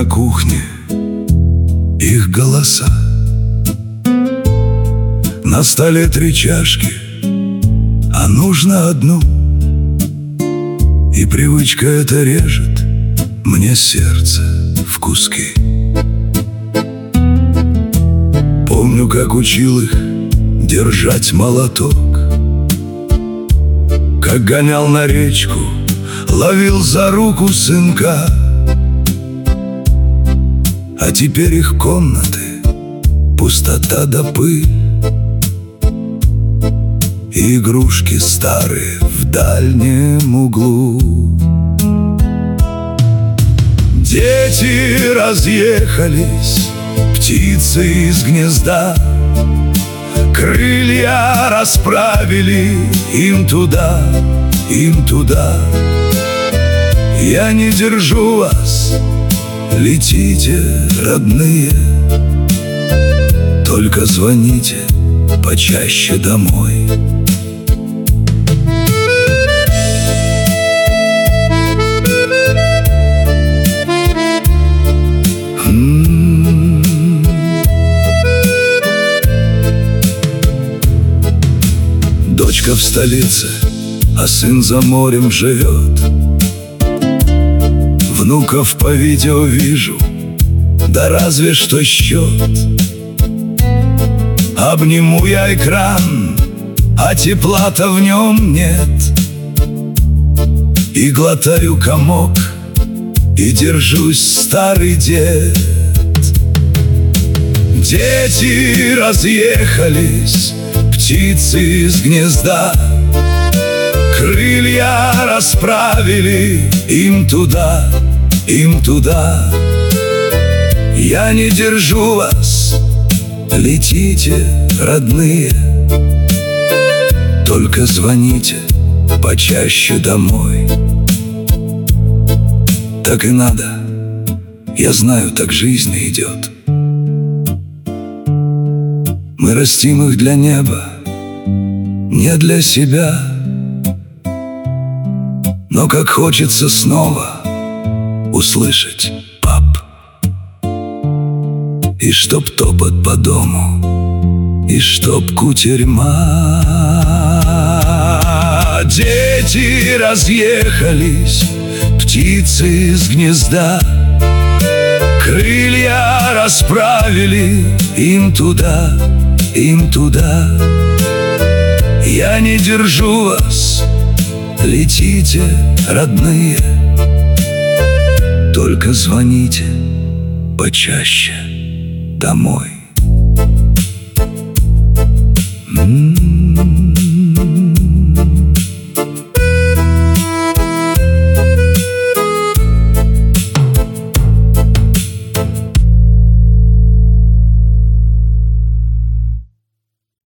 на кухне их голоса. На столе 3 чашки, а нужно одну. И привычка эта режет мне сердце в куски. Помню, как учил их держать молоток, как гонял на речку, ловил за руку сынка. А теперь их комнаты — пустота да пыль, и игрушки старые в дальнем углу. Дети разъехались, птицы из гнезда, крылья расправили, им туда, им туда. Я не держу вас, летите, родные, только звоните почаще домой. Дочка в столице, а сын за морем живет. Внуков по видео вижу, да разве что счет. Обниму я экран, а тепла-то в нем нет. И глотаю комок, и держусь, старый дед. Дети разъехались, птицы из гнезда, крылья расправили, им туда, им туда. Я не держу вас, летите, родные, только звоните почаще домой. Так и надо, я знаю, так жизнь идет. Мы растим их для неба, не для себя. Но как хочется снова услышать пап, и чтоб топот по дому, и чтоб кутерьма. Дети разъехались, птицы из гнезда, крылья расправили, им туда, им туда. Я не держу вас, летите, родные, только звоните почаще домой.